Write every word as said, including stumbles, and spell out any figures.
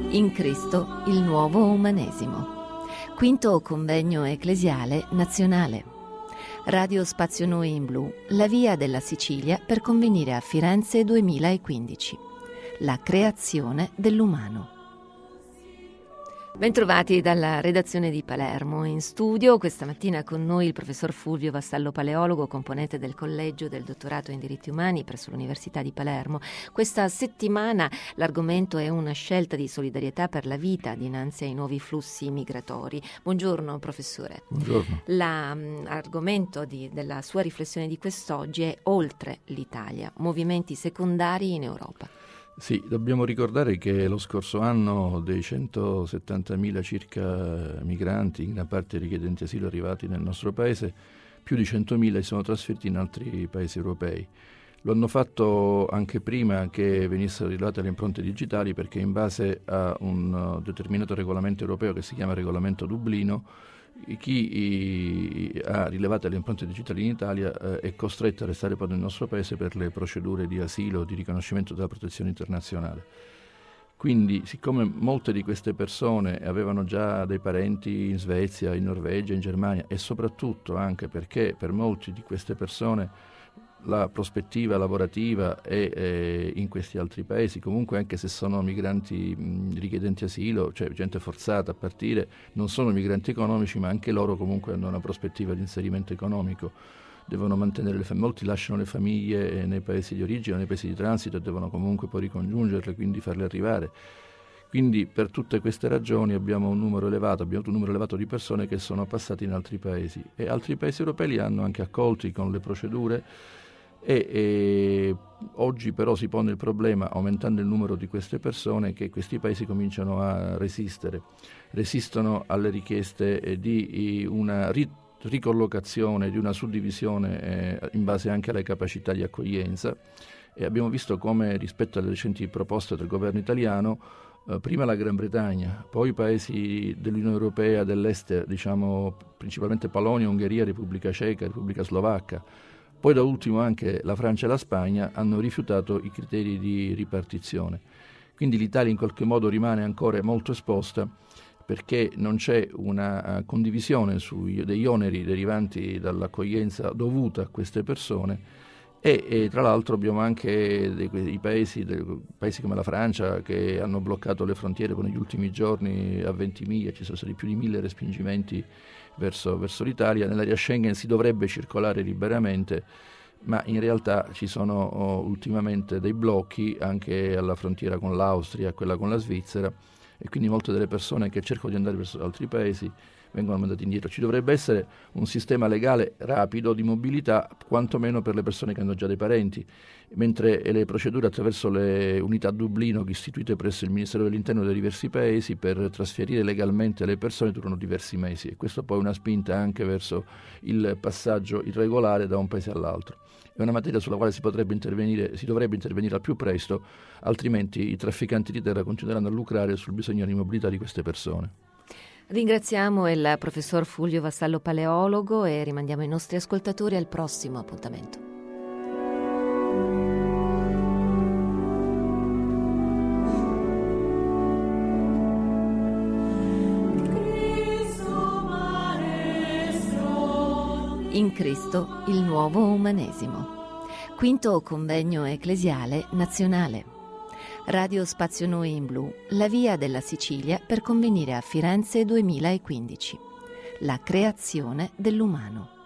In Cristo il nuovo umanesimo. Quinto convegno ecclesiale nazionale. Radio Spazio Noi in Blu, la via della Sicilia per convenire a Firenze duemilaquindici. La creazione dell'umano. Bentrovati dalla redazione di Palermo. In studio questa mattina con noi il professor Fulvio Vassallo Paleologo, componente del collegio del dottorato in diritti umani presso l'Università di Palermo. Questa settimana l'argomento è una scelta di solidarietà per la vita dinanzi ai nuovi flussi migratori. Buongiorno professore. Buongiorno. L'argomento di, della sua riflessione di quest'oggi è oltre l'Italia, movimenti secondari in Europa. Sì, dobbiamo ricordare che lo scorso anno dei centosettantamila circa migranti, in gran parte richiedenti asilo arrivati nel nostro paese, più di centomila si sono trasferiti in altri paesi europei. Lo hanno fatto anche prima che venissero rilevate le impronte digitali, perché in base a un determinato regolamento europeo che si chiama Regolamento Dublino, chi ha rilevato le impronte digitali in Italia eh, è costretto a restare poi nel nostro paese per le procedure di asilo, di riconoscimento della protezione internazionale. Quindi, siccome molte di queste persone avevano già dei parenti in Svezia, in Norvegia, in Germania, e soprattutto anche perché per molti di queste persone la prospettiva lavorativa è, è in questi altri paesi, comunque anche se sono migranti mh, richiedenti asilo, cioè gente forzata a partire, non sono migranti economici, ma anche loro comunque hanno una prospettiva di inserimento economico, devono mantenere le famiglie, molti lasciano le famiglie nei paesi di origine, nei paesi di transito e devono comunque poi ricongiungerle, quindi farle arrivare. Quindi per tutte queste ragioni abbiamo un numero elevato, abbiamo un numero elevato di persone che sono passate in altri paesi e altri paesi europei li hanno anche accolti con le procedure. E, e oggi però si pone il problema, aumentando il numero di queste persone, che questi paesi cominciano a resistere, resistono alle richieste di una ri- ricollocazione, di una suddivisione eh, in base anche alle capacità di accoglienza, e abbiamo visto come rispetto alle recenti proposte del governo italiano, eh, prima la Gran Bretagna, poi i paesi dell'Unione Europea dell'Est, diciamo principalmente Polonia, Ungheria, Repubblica Ceca, Repubblica Slovacca, poi da ultimo anche la Francia e la Spagna hanno rifiutato i criteri di ripartizione. Quindi l'Italia in qualche modo rimane ancora molto esposta, perché non c'è una condivisione sui, degli oneri derivanti dall'accoglienza dovuta a queste persone e, e tra l'altro abbiamo anche dei, dei paesi, dei paesi come la Francia che hanno bloccato le frontiere con negli ultimi giorni a Ventimiglia, ci sono stati più di mille respingimenti Verso, verso l'Italia. Nell'area Schengen si dovrebbe circolare liberamente, ma in realtà ci sono oh, ultimamente dei blocchi anche alla frontiera con l'Austria, quella con la Svizzera, e quindi molte delle persone che cercano di andare verso altri paesi vengono mandate indietro. Ci dovrebbe essere un sistema legale rapido di mobilità, quantomeno per le persone che hanno già dei parenti, mentre le procedure attraverso le unità Dublino istituite presso il Ministero dell'Interno dei diversi paesi per trasferire legalmente le persone durano diversi mesi, e questo poi è una spinta anche verso il passaggio irregolare da un paese all'altro. È una materia sulla quale si potrebbe intervenire, si dovrebbe intervenire al più presto, altrimenti i trafficanti di terra continueranno a lucrare sul bisogno di mobilità di queste persone. Ringraziamo il professor Fulvio Vassallo Paleologo e rimandiamo i nostri ascoltatori al prossimo appuntamento. In Cristo il nuovo umanesimo. Quinto convegno ecclesiale nazionale. Radio Spazio Noi in Blu, la via della Sicilia per convenire a Firenze duemilaquindici. La creazione dell'umano.